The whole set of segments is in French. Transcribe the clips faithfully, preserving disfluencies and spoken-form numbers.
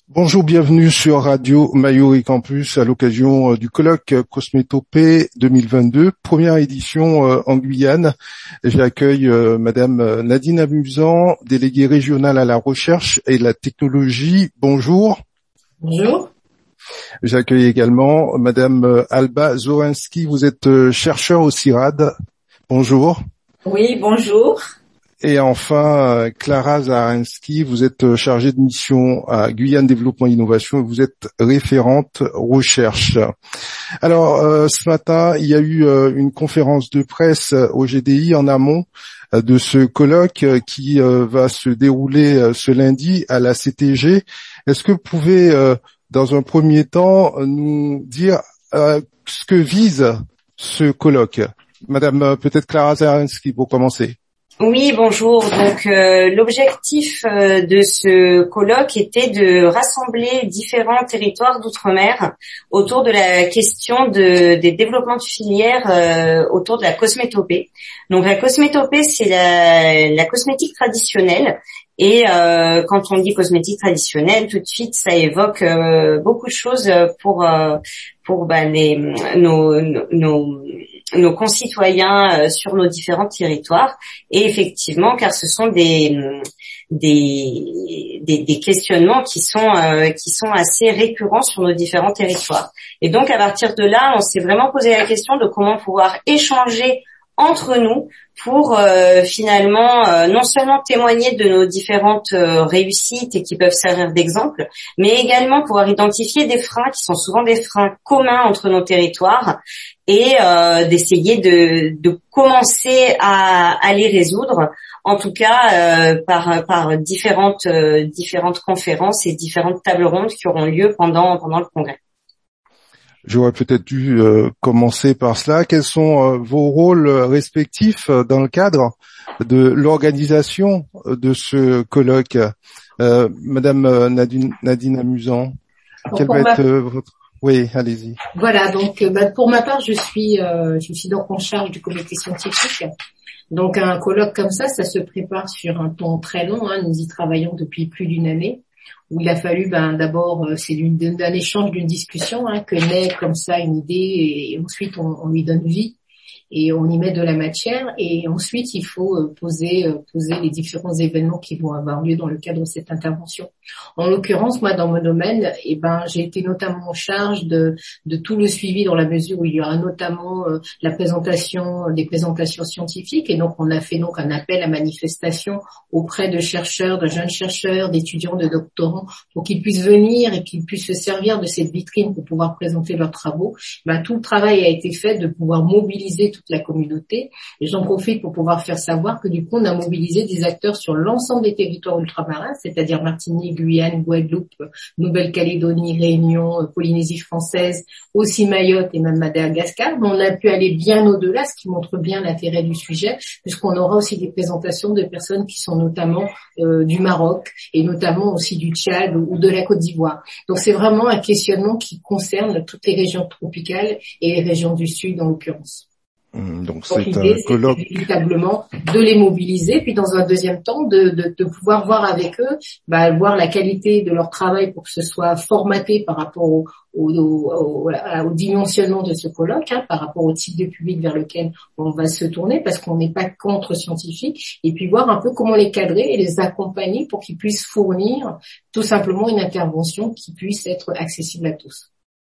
Bonjour, bienvenue sur Radio Mayuri Campus à l'occasion du colloque Cosmétopée deux mille vingt-deux, première édition en Guyane. J'accueille Madame Nadine Amusant, déléguée régionale à la recherche et la technologie. Bonjour. Bonjour. J'accueille également Madame Alba Zorinski, vous êtes chercheur au CIRAD. Bonjour. Oui, bonjour. Et enfin, Clara Zaransky, vous êtes chargée de mission à Guyane Développement Innovation et vous êtes référente recherche. Alors, euh, ce matin, il y a eu euh, une conférence de presse au G D I en amont euh, de ce colloque euh, qui euh, va se dérouler euh, ce lundi à la C T G. Est-ce que vous pouvez, euh, dans un premier temps, nous dire euh, ce que vise ce colloque? Madame, euh, peut-être Clara Zaransky, pour commencer. Oui, bonjour. Donc euh, l'objectif euh, de ce colloque était de rassembler différents territoires d'outre-mer autour de la question de, des développements de filières euh, autour de la cosmétopée. Donc la cosmétopée, c'est la, la cosmétique traditionnelle. Et euh, quand on dit cosmétique traditionnelle, tout de suite, ça évoque euh, beaucoup de choses pour euh, pour bah, les, nos, nos nos concitoyens euh, sur nos différents territoires. Et effectivement, car ce sont des des des, des questionnements qui sont euh, qui sont assez récurrents sur nos différents territoires. Et donc, à partir de là, on s'est vraiment posé la question de comment pouvoir échanger entre nous pour euh, finalement euh, non seulement témoigner de nos différentes euh, réussites et qui peuvent servir d'exemple, mais également pouvoir identifier des freins qui sont souvent des freins communs entre nos territoires et euh, d'essayer de, de commencer à, à les résoudre, en tout cas euh, par, par différentes, euh, différentes conférences et différentes tables rondes qui auront lieu pendant, pendant le congrès. J'aurais peut-être dû euh, commencer par cela. Quels sont euh, vos rôles respectifs euh, dans le cadre de l'organisation de ce colloque? euh, Madame Nadine, Nadine Amusant, donc quel va ma... être euh, votre... Oui, allez-y. Voilà, donc bah, pour ma part, je suis, euh, je suis donc en charge du comité scientifique. Donc un colloque comme ça, ça se prépare sur un temps très long. Hein. Nous y travaillons depuis plus d'une année. Où il a fallu, ben d'abord, c'est d'un échange, d'une discussion, hein, que naît comme ça une idée, et ensuite on, on lui donne vie et on y met de la matière, et ensuite il faut poser poser les différents événements qui vont avoir lieu dans le cadre de cette intervention. En l'occurrence, moi dans mon domaine, eh ben j'ai été notamment en charge de de tout le suivi, dans la mesure où il y aura notamment euh, la présentation des présentations scientifiques, et donc on a fait donc un appel à manifestation auprès de chercheurs, de jeunes chercheurs, d'étudiants, de doctorants, pour qu'ils puissent venir et qu'ils puissent se servir de cette vitrine pour pouvoir présenter leurs travaux. Ben tout le travail a été fait de pouvoir mobiliser toute la communauté, et j'en profite pour pouvoir faire savoir que du coup on a mobilisé des acteurs sur l'ensemble des territoires ultramarins, c'est-à-dire Martinique, Guyane, Guadeloupe, Nouvelle-Calédonie, Réunion, Polynésie française, aussi Mayotte et même Madagascar, mais on a pu aller bien au-delà, ce qui montre bien l'intérêt du sujet, puisqu'on aura aussi des présentations de personnes qui sont notamment euh, du Maroc et notamment aussi du Tchad ou de la Côte d'Ivoire. Donc c'est vraiment un questionnement qui concerne toutes les régions tropicales et les régions du Sud en l'occurrence. Donc, Donc c'est l'idée, un colloque c'est véritablement de les mobiliser, puis dans un deuxième temps, de, de, de pouvoir voir avec eux, bah, voir la qualité de leur travail pour que ce soit formaté par rapport au, au, au, au, au dimensionnement de ce colloque, hein, par rapport au type de public vers lequel on va se tourner, parce qu'on n'est pas contre scientifiques, et puis voir un peu comment les cadrer et les accompagner pour qu'ils puissent fournir tout simplement une intervention qui puisse être accessible à tous.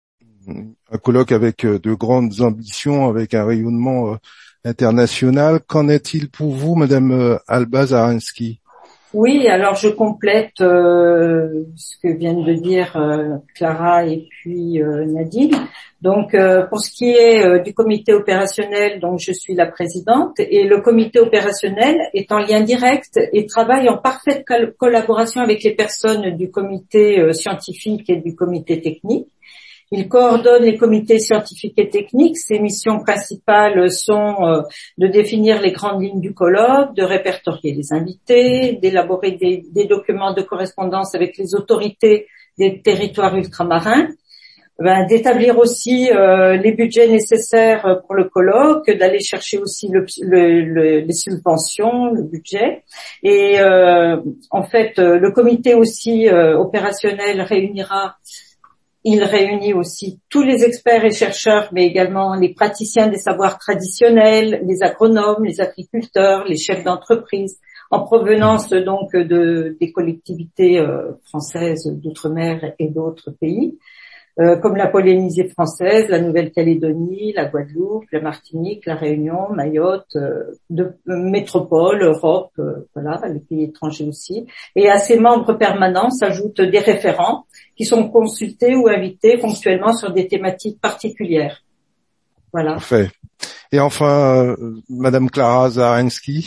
Un colloque avec de grandes ambitions, avec un rayonnement international. Qu'en est-il pour vous, Madame Alba Zaransky? Oui, alors je complète euh, ce que viennent de dire euh, Clara et puis euh, Nadine. Donc, euh, pour ce qui est euh, du comité opérationnel, donc je suis la présidente, et le comité opérationnel est en lien direct et travaille en parfaite col- collaboration avec les personnes du comité euh, scientifique et du comité technique. Il coordonne les comités scientifiques et techniques. Ses missions principales sont euh, de définir les grandes lignes du colloque, de répertorier les invités, d'élaborer des, des documents de correspondance avec les autorités des territoires ultramarins, ben, d'établir aussi euh, les budgets nécessaires pour le colloque, d'aller chercher aussi le, le, le, les subventions, le budget. Et euh, en fait, le comité aussi euh, opérationnel réunira, il réunit aussi tous les experts et chercheurs, mais également les praticiens des savoirs traditionnels, les agronomes, les agriculteurs, les chefs d'entreprise, en provenance donc de des collectivités euh, françaises d'outre-mer et d'autres pays. Euh, comme la Polynésie française, la Nouvelle-Calédonie, la Guadeloupe, la Martinique, la Réunion, Mayotte, euh, de euh, métropole, Europe, euh, voilà, les pays étrangers aussi. Et à ces membres permanents s'ajoutent des référents qui sont consultés ou invités ponctuellement sur des thématiques particulières. Voilà. Parfait. Et enfin, euh, Madame Klara Zarensky,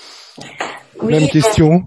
oui, même question.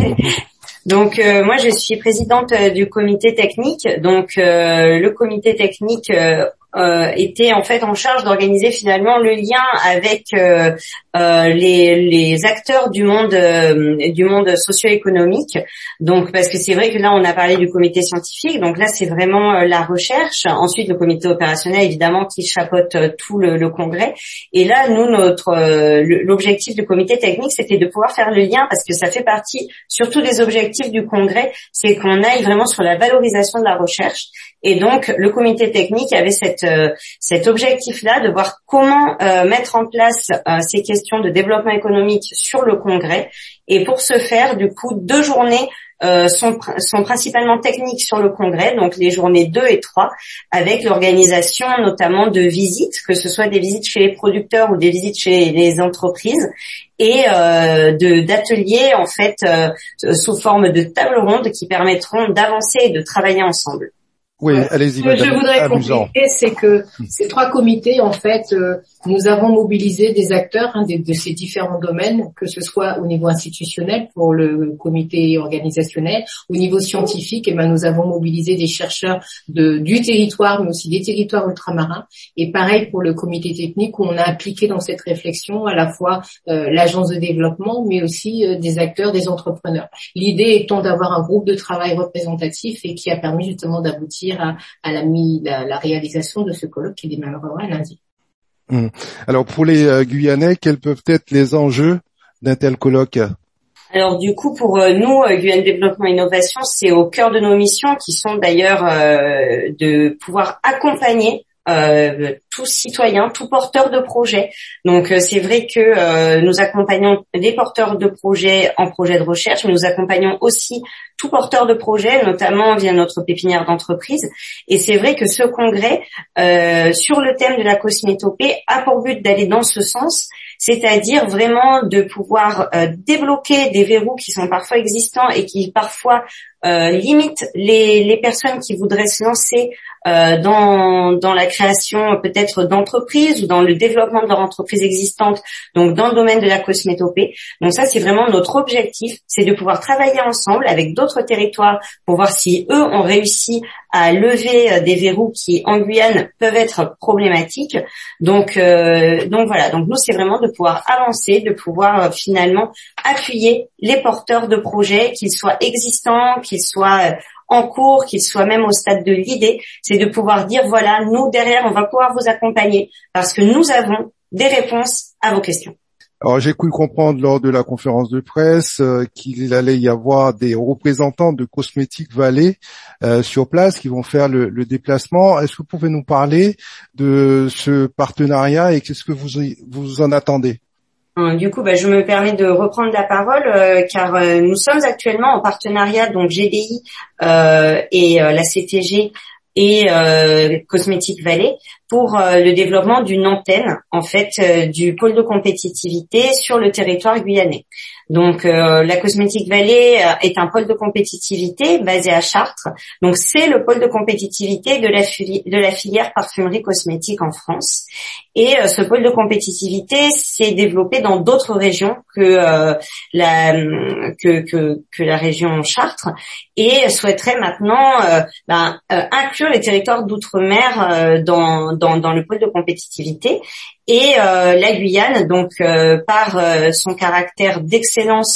Donc euh, moi je suis présidente euh, du comité technique. Donc euh, le comité technique euh, euh, était en fait en charge d'organiser finalement le lien avec euh, euh, les, les acteurs du monde euh, du monde socio-économique. Donc parce que c'est vrai que là on a parlé du comité scientifique, donc là c'est vraiment euh, la recherche. Ensuite le comité opérationnel évidemment qui chapeaute euh, tout le, le congrès. Et là nous notre euh, l'objectif du comité technique c'était de pouvoir faire le lien parce que ça fait partie surtout des objectifs du congrès, c'est qu'on aille vraiment sur la valorisation de la recherche. Et donc le comité technique avait cette euh, cet objectif-là de voir comment euh, mettre en place euh, ces questions de développement économique sur le congrès. Et pour ce faire, du coup, deux journées euh, sont, sont principalement techniques sur le congrès, donc les journées deux et trois, avec l'organisation notamment de visites, que ce soit des visites chez les producteurs ou des visites chez les entreprises, et euh, de d'ateliers en fait euh, sous forme de table ronde qui permettront d'avancer et de travailler ensemble. Oui, ouais. Allez-y, Ce que madame. je voudrais Amusant. compléter, c'est que ces trois comités, en fait, euh, nous avons mobilisé des acteurs hein, de, de ces différents domaines, que ce soit au niveau institutionnel pour le comité organisationnel, au niveau scientifique, et ben nous avons mobilisé des chercheurs de, du territoire, mais aussi des territoires ultramarins. Et pareil pour le comité technique, où on a impliqué dans cette réflexion à la fois euh, l'agence de développement, mais aussi euh, des acteurs, des entrepreneurs. L'idée étant d'avoir un groupe de travail représentatif et qui a permis justement d'aboutir à, à la, la, la réalisation de ce colloque qui démarrera lundi. Hum. Alors pour les euh, Guyanais, quels peuvent être les enjeux d'un tel colloque? Alors du coup, pour euh, nous, euh, Guyane Développement Innovation, c'est au cœur de nos missions qui sont d'ailleurs euh, de pouvoir accompagner Euh, tout citoyen, tout porteur de projet. Donc euh, c'est vrai que euh, nous accompagnons des porteurs de projets en projet de recherche, mais nous accompagnons aussi tout porteur de projet, notamment via notre pépinière d'entreprise. Et c'est vrai que ce congrès, euh, sur le thème de la cosmétopée, a pour but d'aller dans ce sens, c'est-à-dire vraiment de pouvoir euh, débloquer des verrous qui sont parfois existants et qui parfois euh, limitent les, les personnes qui voudraient se lancer euh, dans, dans la création peut-être d'entreprises ou dans le développement de leur entreprise existante, donc dans le domaine de la cosmétopée. Donc ça, c'est vraiment notre objectif, c'est de pouvoir travailler ensemble avec d'autres territoires pour voir si eux ont réussi à lever des verrous qui, en Guyane, peuvent être problématiques. Donc, euh, donc voilà. Donc nous, c'est vraiment de pouvoir avancer, de pouvoir euh, finalement appuyer les porteurs de projets, qu'ils soient existants, qu'ils soient euh, en cours, qu'ils soient même au stade de l'idée. C'est de pouvoir dire, voilà, nous, derrière, on va pouvoir vous accompagner parce que nous avons des réponses à vos questions. Alors j'ai cru comprendre lors de la conférence de presse euh, qu'il allait y avoir des représentants de Cosmétique Vallée euh, sur place qui vont faire le, le déplacement. Est-ce que vous pouvez nous parler de ce partenariat et qu'est-ce que vous, vous en attendez? Du coup, bah, je me permets de reprendre la parole euh, car euh, nous sommes actuellement en partenariat, donc G D I euh, et euh, la C T G et euh, Cosmétique Vallée pour euh, le développement d'une antenne en fait euh, du pôle de compétitivité sur le territoire guyanais. Donc euh, la Cosmétique Vallée est un pôle de compétitivité basé à Chartres. Donc c'est le pôle de compétitivité de la, fili- de la filière parfumerie cosmétique en France. Et euh, ce pôle de compétitivité s'est développé dans d'autres régions que euh, la que, que que la région Chartres et souhaiterait maintenant euh, ben, euh, inclure les territoires d'outre-mer euh, dans, dans dans le pôle de compétitivité. Et euh, la Guyane, donc euh, par euh, son caractère d'excellence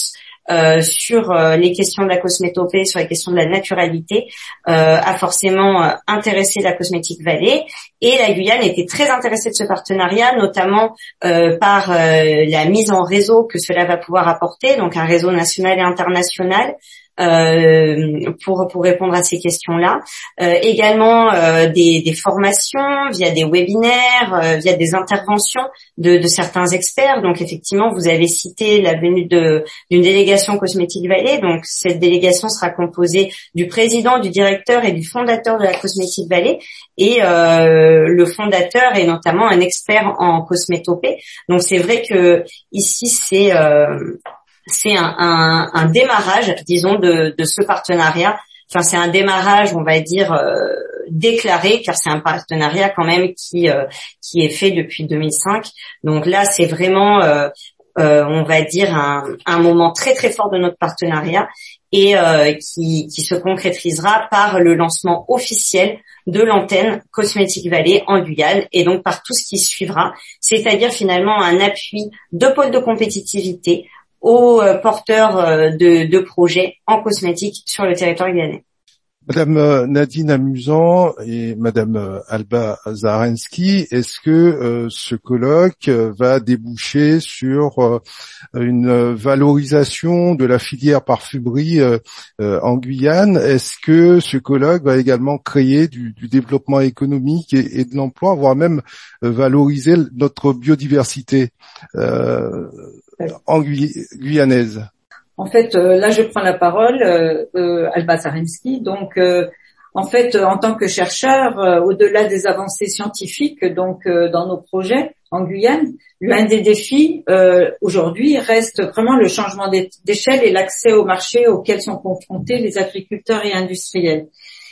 euh, sur euh, les questions de la cosmétopée, sur les questions de la naturalité, euh, a forcément euh, intéressé la Cosmetic Valley. Et la Guyane était très intéressée de ce partenariat, notamment euh, par euh, la mise en réseau que cela va pouvoir apporter, donc un réseau national et international. Euh, pour pour répondre à ces questions-là, euh, également euh, des, des formations via des webinaires, euh, via des interventions de, de certains experts. Donc effectivement, vous avez cité la venue de d'une délégation Cosmetic Valley. Donc cette délégation sera composée du président, du directeur et du fondateur de la Cosmetic Valley. Et euh, le fondateur est notamment un expert en cosmétopée. Donc c'est vrai que ici c'est euh, c'est un, un, un démarrage, disons, de, de ce partenariat. Enfin, c'est un démarrage, on va dire, euh, déclaré, car c'est un partenariat quand même qui euh, qui est fait depuis deux mille cinq. Donc là, c'est vraiment, euh, euh, on va dire, un, un moment très très fort de notre partenariat et euh, qui, qui se concrétisera par le lancement officiel de l'antenne Cosmetic Valley en Guyane et donc par tout ce qui suivra, c'est-à-dire finalement un appui de pôle de compétitivité aux porteurs de, de projets en cosmétique sur le territoire guyanais. Madame Nadine Amusant et Madame Alba Zarensky, est-ce que euh, ce colloque va déboucher sur euh, une valorisation de la filière parfumerie euh, euh, en Guyane? Est-ce que ce colloque va également créer du, du développement économique et, et de l'emploi, voire même euh, valoriser notre biodiversité euh, en Guy- guyanaise? En fait, euh, là, je prends la parole, euh, euh, Alba Zarensky. Donc, euh, en fait, euh, en tant que chercheur, euh, au-delà des avancées scientifiques, donc euh, dans nos projets en Guyane, l'un des défis euh, aujourd'hui reste vraiment le changement d'échelle et l'accès au marché auquel sont confrontés les agriculteurs et industriels.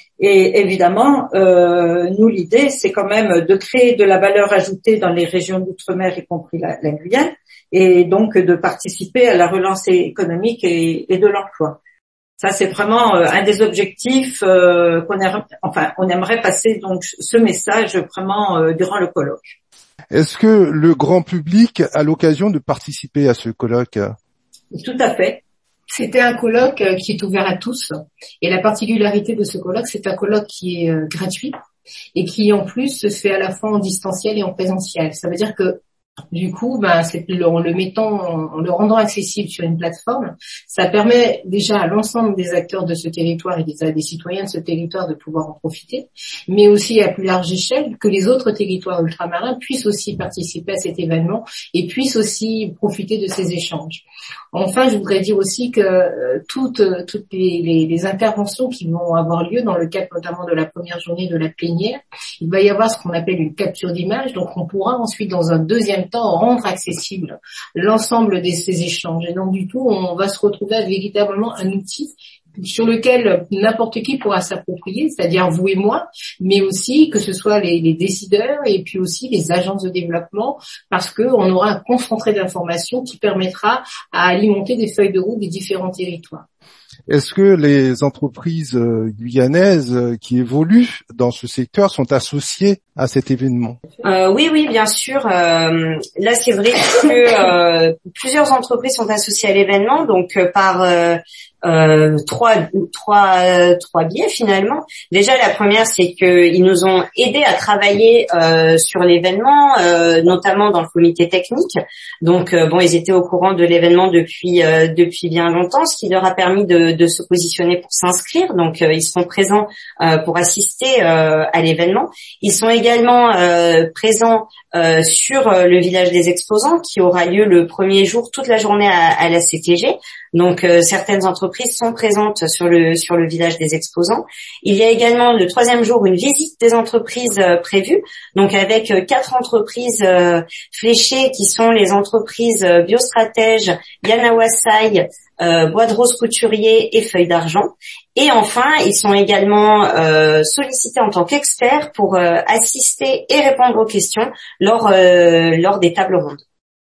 Et évidemment, euh, nous, l'idée, c'est quand même de créer de la valeur ajoutée dans les régions d'outre-mer, y compris la, la Guyane, et donc de participer à la relance économique et, et de l'emploi. Ça, c'est vraiment euh, un des objectifs euh, qu'on a, enfin, on aimerait passer donc ce message vraiment euh, durant le colloque. Est-ce que le grand public a l'occasion de participer à ce colloque? Tout à fait. C'était un colloque qui est ouvert à tous. Et la particularité de ce colloque, c'est un colloque qui est euh, gratuit et qui en plus se fait à la fois en distanciel et en présentiel. Ça veut dire que du coup, ben, c'est en le mettant, en le rendant accessible sur une plateforme, ça permet déjà à l'ensemble des acteurs de ce territoire et des, des citoyens de ce territoire de pouvoir en profiter, mais aussi à plus large échelle que les autres territoires ultramarins puissent aussi participer à cet événement et puissent aussi profiter de ces échanges. Enfin, je voudrais dire aussi que euh, toutes, toutes les, les, les interventions qui vont avoir lieu dans le cadre notamment de la première journée de la plénière, il va y avoir ce qu'on appelle une capture d'image, donc on pourra ensuite dans un deuxième temps rendre accessible l'ensemble de ces échanges. Et donc du tout, on va se retrouver avec véritablement un outil sur lequel n'importe qui pourra s'approprier, c'est-à-dire vous et moi, mais aussi que ce soit les, les décideurs et puis aussi les agences de développement, parce qu'on aura un concentré d'informations qui permettra à alimenter des feuilles de route des différents territoires. Est-ce que les entreprises guyanaises qui évoluent dans ce secteur sont associées à cet événement? euh, Oui, oui, bien sûr. Euh, là, c'est vrai que euh, plusieurs entreprises sont associées à l'événement, donc euh, par euh, euh, trois, trois, euh, trois biais finalement. Déjà, la première, c'est qu'ils nous ont aidés à travailler euh, sur l'événement, euh, notamment dans le comité technique. Donc, euh, bon, ils étaient au courant de l'événement depuis euh, depuis bien longtemps, ce qui leur a permis de, de se positionner pour s'inscrire. Donc, euh, ils seront présents euh, pour assister euh, à l'événement. Ils sont également euh, présents euh, sur euh, le village des exposants, qui aura lieu le premier jour, toute la journée à, à la C T G. Donc euh, certaines entreprises sont présentes sur le sur le village des exposants. Il y a également le troisième jour une visite des entreprises euh, prévue, donc avec euh, quatre entreprises euh, fléchées qui sont les entreprises euh, Biostratège, Yanawasai, euh, Bois de Rose Couturier et Feuille d'Argent. Et enfin, ils sont également euh, sollicités en tant qu'experts pour euh, assister et répondre aux questions lors euh, lors des tables rondes.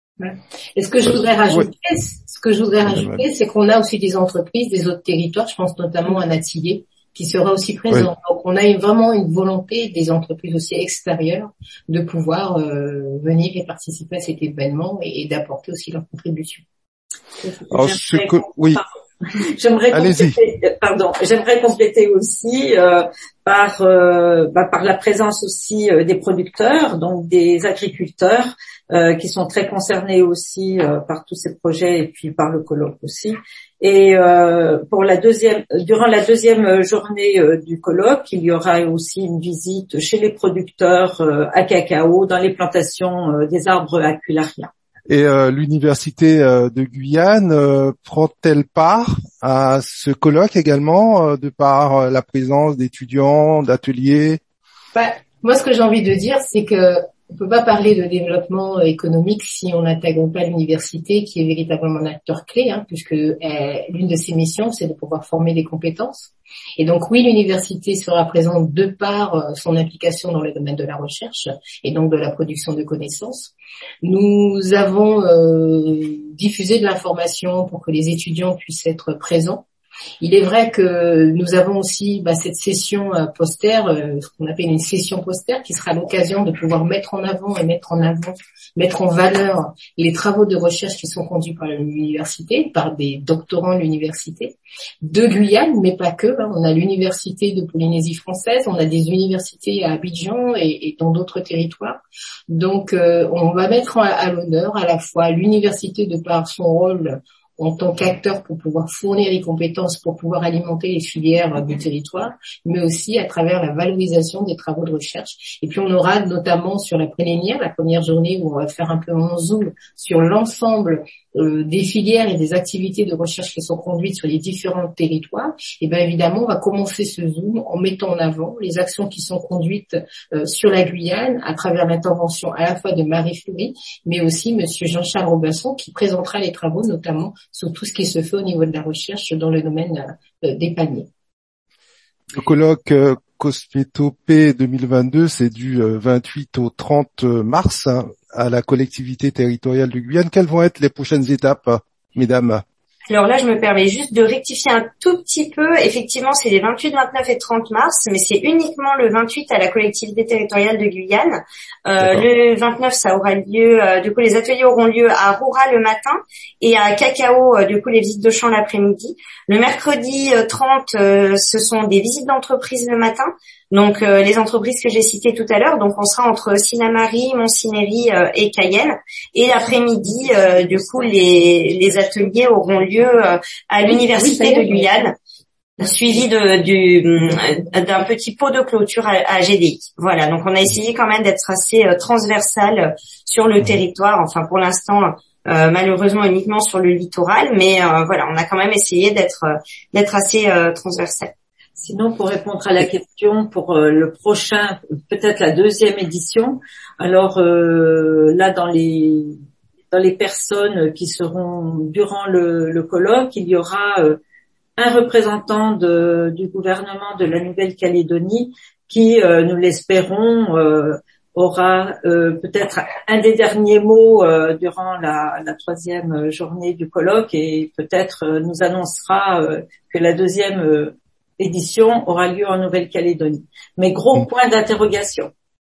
Et ce que je voudrais rajouter, ce que je voudrais rajouter, c'est qu'on a aussi des entreprises des autres territoires, je pense notamment à Natillé, qui sera aussi présent. Oui. Donc on a une, vraiment une volonté des entreprises aussi extérieures de pouvoir euh, venir et participer à cet événement et, et d'apporter aussi leur contribution. Alors, ce que, oui. J'aimerais compléter, pardon, j'aimerais compléter aussi euh, par euh, bah, par la présence aussi euh, des producteurs, donc des agriculteurs euh, qui sont très concernés aussi euh, par tous ces projets et puis par le colloque aussi. Et euh, pour la deuxième, durant la deuxième journée euh, du colloque, il y aura aussi une visite chez les producteurs euh, à cacao dans les plantations euh, des arbres acularien. Et euh, l'université euh, de Guyane euh, prend-elle part à ce colloque également, euh, de par euh, la présence d'étudiants, d'ateliers? Bah, moi, ce que j'ai envie de dire, c'est que on peut pas parler de développement économique si on n'intègre pas l'université, qui est véritablement un acteur clé, hein, puisque euh, l'une de ses missions, c'est de pouvoir former des compétences. Et donc oui, l'université sera présente de par euh, son implication dans le domaine de la recherche et donc de la production de connaissances. Nous avons euh, diffusé de l'information pour que les étudiants puissent être présents. Il est vrai que nous avons aussi bah, cette session euh, poster, euh, ce qu'on appelle une session poster, qui sera l'occasion de pouvoir mettre en avant et mettre en avant, mettre en valeur les travaux de recherche qui sont conduits par l'université, par des doctorants de l'université de Guyane, mais pas que. Hein. On a l'université de Polynésie française, on a des universités à Abidjan et, et dans d'autres territoires. Donc, euh, on va mettre à, à l'honneur à la fois l'université de par son rôle en tant qu'acteur pour pouvoir fournir les compétences, pour pouvoir alimenter les filières du territoire, mais aussi à travers la valorisation des travaux de recherche. Et puis on aura notamment sur la plénière, la première journée où on va faire un peu en zoom sur l'ensemble euh, des filières et des activités de recherche qui sont conduites sur les différents territoires. Et bien évidemment, on va commencer ce zoom en mettant en avant les actions qui sont conduites euh, sur la Guyane à travers l'intervention à la fois de Marie Fleury, mais aussi Monsieur Jean-Charles Robinson qui présentera les travaux notamment sur tout ce qui se fait au niveau de la recherche dans le domaine euh, des paniers. Le colloque euh, Cosmétopée deux mille vingt-deux, c'est du euh, vingt-huit au trente mars hein, à la collectivité territoriale de Guyane. Quelles vont être les prochaines étapes, mesdames? Alors là, je me permets juste de rectifier un tout petit peu. Effectivement, c'est les vingt-huit, vingt-neuf et trente mars, mais c'est uniquement le vingt-huit à la collectivité territoriale de Guyane. Euh, le vingt-neuf, ça aura lieu, euh, du coup, les ateliers auront lieu à Roura le matin et à Cacao, euh, du coup, les visites de champ l'après-midi. Le mercredi euh, trente, euh, ce sont des visites d'entreprise le matin. Donc, euh, les entreprises que j'ai citées tout à l'heure. Donc, on sera entre Sinamari, Montsinéry euh, et Cayenne. Et l'après-midi, euh, du coup, les, les ateliers auront lieu euh, à l'université de Guyane, suivi de, du, d'un petit pot de clôture à, à G D I. Voilà. Donc, on a essayé quand même d'être assez euh, transversal sur le territoire. Enfin, pour l'instant, euh, malheureusement uniquement sur le littoral, mais euh, voilà, on a quand même essayé d'être euh, d'être assez euh, transversal. Sinon, pour répondre à la question pour euh, le prochain, peut-être la deuxième édition, alors euh, là dans les dans les personnes qui seront durant le, le colloque, il y aura euh, un représentant de, du gouvernement de la Nouvelle-Calédonie qui, euh, nous l'espérons, euh, aura euh, peut-être un des derniers mots euh, durant la, la troisième journée du colloque et peut-être euh, nous annoncera euh, que la deuxième euh, édition aura lieu en Nouvelle-Calédonie. Mais gros mmh. point d'interrogation.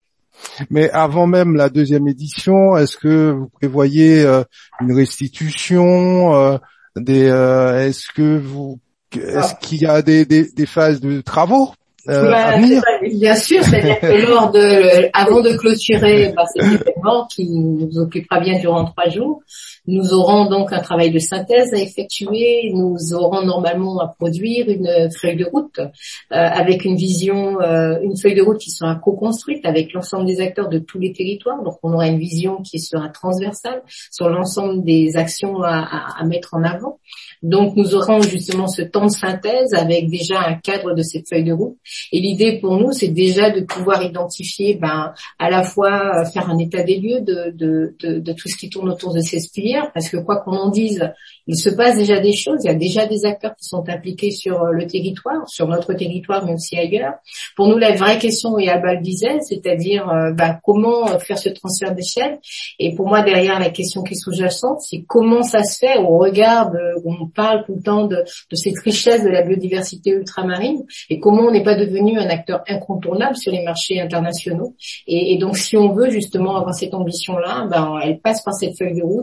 Mais avant même la deuxième édition, est-ce que vous prévoyez euh, une restitution euh, des euh, est-ce que vous est-ce ah. qu'il y a des, des, des phases de travaux euh, bah, à venir? Bien sûr, c'est-à-dire que lors de avant de clôturer bah, cet événement qui nous occupera bien durant trois jours, nous aurons donc un travail de synthèse à effectuer. Nous aurons normalement à produire une feuille de route euh, avec une vision, euh, une feuille de route qui sera co-construite avec l'ensemble des acteurs de tous les territoires. Donc, on aura une vision qui sera transversale sur l'ensemble des actions à, à, à mettre en avant. Donc, nous aurons justement ce temps de synthèse avec déjà un cadre de cette feuille de route. Et l'idée pour nous, c'est déjà de pouvoir identifier, ben, à la fois faire un état des lieux de, de, de, de tout ce qui tourne autour de ces filières, parce que quoi qu'on en dise, il se passe déjà des choses, il y a déjà des acteurs qui sont impliqués sur le territoire, sur notre territoire, mais aussi ailleurs. Pour nous, la vraie question, et Alba le disait, c'est-à-dire euh, ben, comment faire ce transfert d'échelle. Et pour moi, derrière la question qui est sous-jacente, c'est comment ça se fait au regard de, on parle tout le temps de, de cette richesse de la biodiversité ultramarine, et comment on n'est pas devenu un acteur incontournable sur les marchés internationaux. Et, et donc, si on veut justement avoir cette ambition-là, ben, elle passe par cette feuille de route qu'il va falloir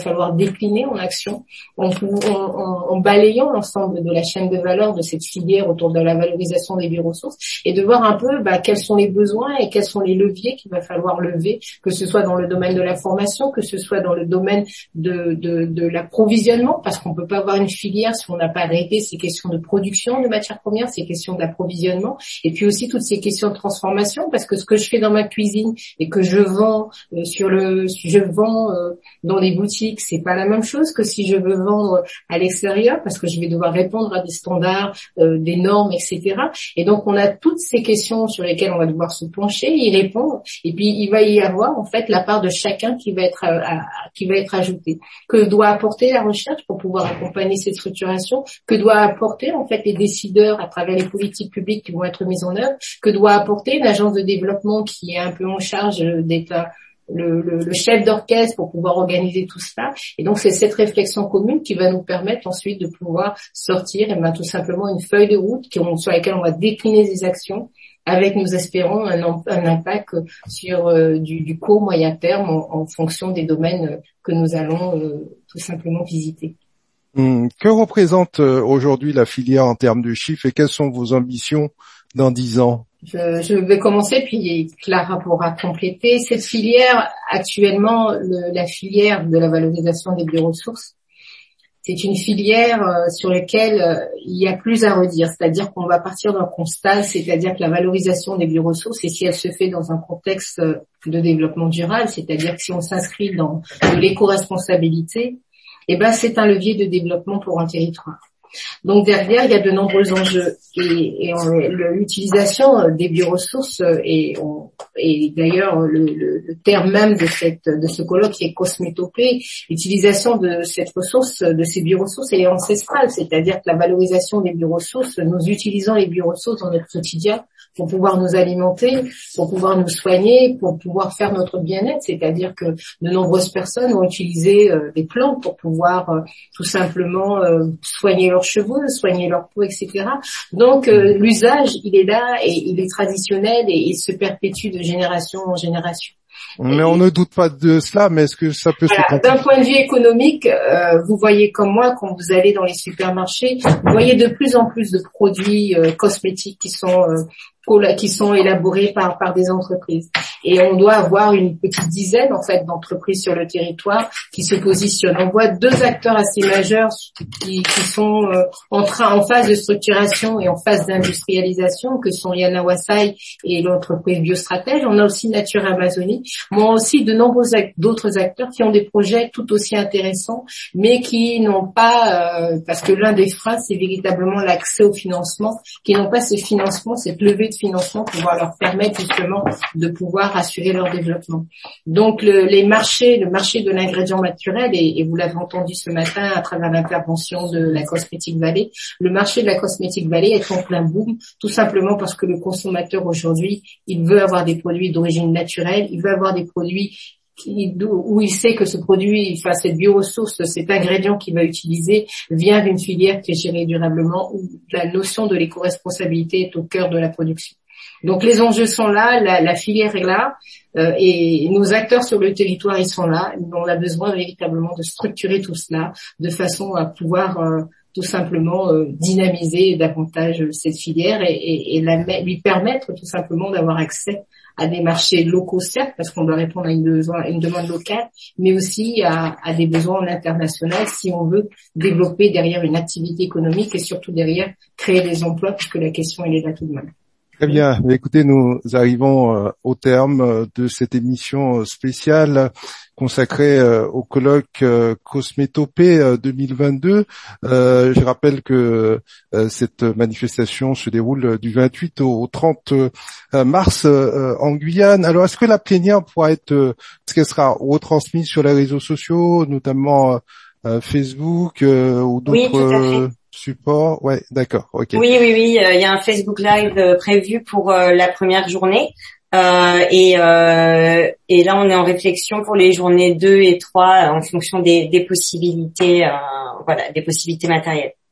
falloir décliner en action, en, en, en balayant l'ensemble de la chaîne de valeur de cette filière autour de la valorisation des bioressources, et de voir un peu bah, quels sont les besoins et quels sont les leviers qu'il va falloir lever, que ce soit dans le domaine de la formation, que ce soit dans le domaine de, de, de l'approvisionnement, parce qu'on peut pas avoir une filière si on n'a pas réglé ces questions de production de matières premières, ces questions d'approvisionnement, et puis aussi toutes ces questions de transformation, parce que ce que je fais dans ma cuisine et que je vends euh, sur le, je vends euh, dans les boutiques, c'est pas la même chose que si je veux vendre à l'extérieur, parce que je vais devoir répondre à des standards, euh, des normes, et cetera. Et donc on a toutes ces questions sur lesquelles on va devoir se pencher, y répondre, et puis il va y avoir en fait la part de chacun qui va être à, à, qui va être ajoutée. Que doit apporter la recherche pour pouvoir accompagner cette structuration? Que doit apporter en fait les décideurs à travers les politiques publiques qui vont être mises en œuvre? Que doit apporter une agence de développement qui est un peu en charge d'être le, le, le chef d'orchestre pour pouvoir organiser tout cela? Et donc c'est cette réflexion commune qui va nous permettre ensuite de pouvoir sortir, et ben tout simplement une feuille de route qui, sur laquelle on va décliner des actions avec, nous espérons, un, un impact sur euh, du, du court moyen terme en, en fonction des domaines que nous allons euh, tout simplement visiter. Hum, que représente euh, aujourd'hui la filière en termes de chiffres et quelles sont vos ambitions dans dix ans? Je, je vais commencer, puis Clara pourra compléter. Cette filière, actuellement, le, la filière de la valorisation des bioressources, c'est une filière euh, sur laquelle euh, il y a plus à redire, c'est-à-dire qu'on va partir d'un constat, c'est-à-dire que la valorisation des bioressources, et si elle se fait dans un contexte de développement durable, c'est-à-dire que si on s'inscrit dans de l'éco-responsabilité, eh ben c'est un levier de développement pour un territoire. Donc derrière, il y a de nombreux enjeux, et, et l'utilisation des bioressources, et, on, et d'ailleurs le, le, le terme même de cette de ce colloque qui est cosmétopée, l'utilisation de cette ressource, de ces bioressources, elle est ancestrale, c'est-à-dire que la valorisation des bioressources, nous utilisons les bioressources dans notre quotidien pour pouvoir nous alimenter, pour pouvoir nous soigner, pour pouvoir faire notre bien-être, c'est-à-dire que de nombreuses personnes ont utilisé euh, des plantes pour pouvoir euh, tout simplement euh, soigner leurs cheveux, soigner leur peau, et cetera. Donc euh, l'usage, il est là et il est traditionnel et il se perpétue de génération en génération. Mais on ne doute pas de cela, mais est-ce que ça peut voilà, se comprendre? D'un point de vue économique, euh, vous voyez comme moi, quand vous allez dans les supermarchés, vous voyez de plus en plus de produits euh, cosmétiques qui sont euh, qui sont élaborés par par des entreprises. Et on doit avoir une petite dizaine en fait d'entreprises sur le territoire qui se positionnent. On voit deux acteurs assez majeurs qui, qui sont euh, en train, en phase de structuration et en phase d'industrialisation, que sont Yana Wasai et l'entreprise Biostratège. On a aussi Nature Amazonie, mais on a aussi de nombreux act- d'autres acteurs qui ont des projets tout aussi intéressants, mais qui n'ont pas, euh, parce que l'un des freins, c'est véritablement l'accès au financement, qui n'ont pas ce financement, cette levée de financement pour pouvoir leur permettre justement de pouvoir assurer leur développement. Donc le, les marchés, le marché de l'ingrédient naturel, et, et vous l'avez entendu ce matin à travers l'intervention de la Cosmetic Valley, le marché de la Cosmetic Valley est en plein boom, tout simplement parce que le consommateur aujourd'hui, il veut avoir des produits d'origine naturelle, il veut avoir des produits qui, où il sait que ce produit, enfin cette bioressource, cet ingrédient qu'il va utiliser vient d'une filière qui est gérée durablement, où la notion de l'éco-responsabilité est au cœur de la production. Donc les enjeux sont là, la, la filière est là, euh, et nos acteurs sur le territoire, ils sont là. On a besoin véritablement de structurer tout cela de façon à pouvoir euh, tout simplement euh, dynamiser davantage cette filière et, et, et la, lui permettre tout simplement d'avoir accès à des marchés locaux, certes, parce qu'on doit répondre à une, besoin, à une demande locale, mais aussi à, à des besoins internationaux si on veut développer derrière une activité économique et surtout derrière créer des emplois, puisque la question, elle est là tout de même. Très bien. Écoutez, nous arrivons euh, au terme euh, de cette émission spéciale consacrée euh, au colloque euh, Cosmétopée euh, deux mille vingt-deux. Euh, je rappelle que euh, cette manifestation se déroule du vingt-huit au trente mars euh, en Guyane. Alors, est-ce que la plénière pourra être, euh, est-ce qu'elle sera retransmise sur les réseaux sociaux, notamment euh, Facebook euh, ou d'autres Oui, tout à fait. support, ouais, d'accord, ok. Oui, oui, oui, il euh, y a un Facebook Live euh, prévu pour euh, la première journée, euh, et, euh, et là on est en réflexion pour les journées deux et trois euh, en fonction des, des possibilités, euh, voilà, des possibilités matérielles.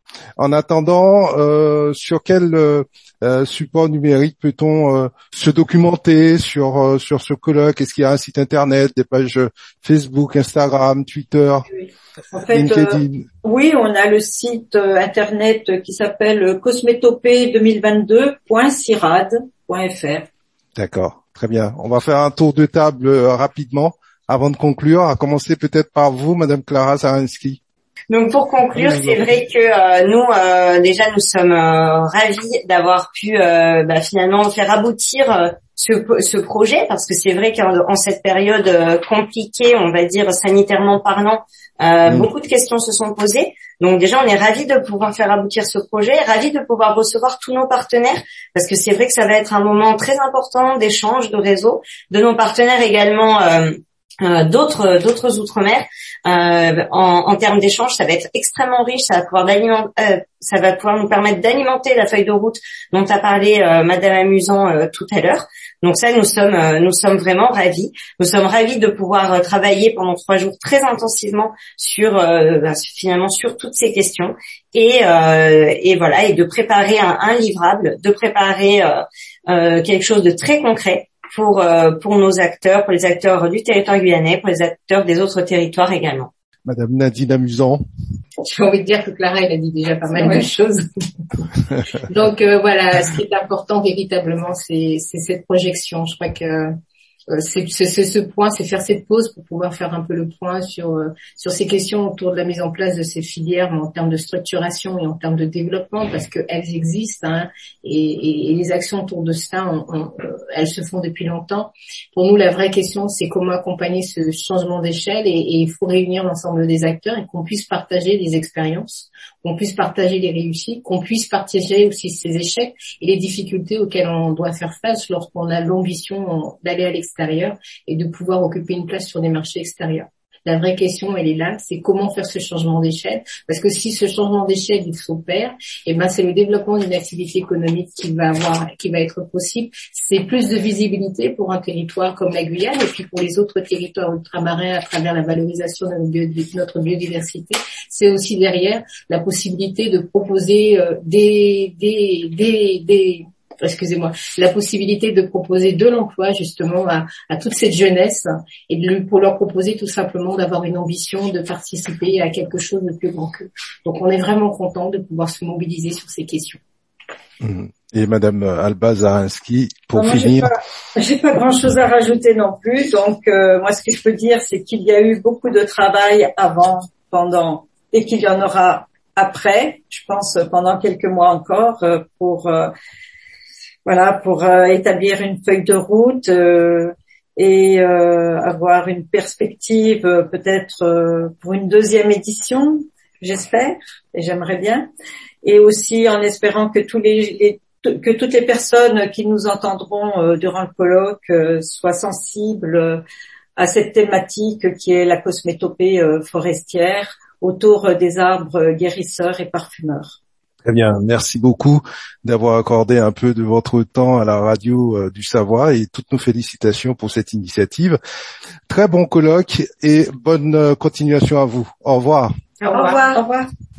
En attendant, euh, sur quel euh, support numérique peut-on euh, se documenter sur euh, sur ce colloque? Est-ce qu'il y a un site internet, des pages Facebook, Instagram, Twitter, oui. En fait, LinkedIn? Euh, oui, on a le site euh, internet qui s'appelle cosmetopée deux mille vingt-deux point cirad point f r. D'accord, très bien. On va faire un tour de table euh, rapidement avant de conclure, à commencer peut-être par vous, Madame Klara Zaransky. Donc pour conclure, c'est vrai que euh, nous euh, déjà nous sommes euh, ravis d'avoir pu euh, bah, finalement faire aboutir euh, ce, ce projet, parce que c'est vrai qu'en en cette période euh, compliquée, on va dire sanitairement parlant, euh, mmh. beaucoup de questions se sont posées. Donc déjà on est ravis de pouvoir faire aboutir ce projet, ravis de pouvoir recevoir tous nos partenaires, parce que c'est vrai que ça va être un moment très important d'échange, de réseau, de nos partenaires également. Euh, Euh, d'autres d'autres outre-mer euh, en, en termes d'échange, ça va être extrêmement riche, ça va pouvoir euh, ça va pouvoir nous permettre d'alimenter la feuille de route dont a parlé euh, Madame Amusant euh, tout à l'heure. Donc ça, nous sommes euh, nous sommes vraiment ravis. Nous sommes ravis de pouvoir euh, travailler pendant trois jours très intensivement sur euh, bah, finalement sur toutes ces questions et euh, et voilà et de préparer un, un livrable, de préparer euh, euh, quelque chose de très concret pour euh, pour nos acteurs, pour les acteurs du territoire guyanais, pour les acteurs des autres territoires également. Madame Nadine Amusant. J'ai envie de dire que Clara, elle a dit déjà pas mal de choses. Donc euh, voilà, ce qui est important véritablement, c'est c'est cette projection. Je crois que euh, c'est, c'est, c'est ce point, c'est faire cette pause pour pouvoir faire un peu le point sur euh, sur ces questions autour de la mise en place de ces filières, mais en termes de structuration et en termes de développement, parce qu'elles existent, hein, et, et, et les actions autour de ça, on, on, elles se font depuis longtemps. Pour nous, la vraie question, c'est comment accompagner ce changement d'échelle, et, et il faut réunir l'ensemble des acteurs et qu'on puisse partager des expériences, qu'on puisse partager les réussites, qu'on puisse partager aussi ces échecs et les difficultés auxquelles on doit faire face lorsqu'on a l'ambition d'aller à l'extérieur et de pouvoir occuper une place sur des marchés extérieurs. La vraie question, elle est là, c'est comment faire ce changement d'échelle, parce que si ce changement d'échelle il s'opère, eh ben c'est le développement d'une activité économique qui va avoir, qui va être possible. C'est plus de visibilité pour un territoire comme la Guyane et puis pour les autres territoires ultramarins à travers la valorisation de notre biodiversité. C'est aussi derrière la possibilité de proposer euh, des des des des excusez-moi, la possibilité de proposer de l'emploi justement à, à toute cette jeunesse et de, pour leur proposer tout simplement d'avoir une ambition de participer à quelque chose de plus grand qu'eux. Donc on est vraiment content de pouvoir se mobiliser sur ces questions. Et Madame Alba Zaransky, pour non, finir. J'ai pas, j'ai pas grand-chose à rajouter non plus. Donc euh, moi ce que je peux dire, c'est qu'il y a eu beaucoup de travail avant, pendant et qu'il y en aura après. Je pense pendant quelques mois encore euh, pour euh, Voilà, pour euh, établir une feuille de route euh, et euh, avoir une perspective euh, peut-être euh, pour une deuxième édition, j'espère, et j'aimerais bien. Et aussi en espérant que tous les, les que toutes les personnes qui nous entendront euh, durant le colloque euh, soient sensibles euh, à cette thématique qui est la cosmétopée euh, forestière autour euh, des arbres guérisseurs et parfumeurs. Très bien, merci beaucoup d'avoir accordé un peu de votre temps à la radio euh, du Savoie et toutes nos félicitations pour cette initiative. Très bon colloque et bonne euh, continuation à vous. Au revoir. Au revoir. Au revoir. Au revoir.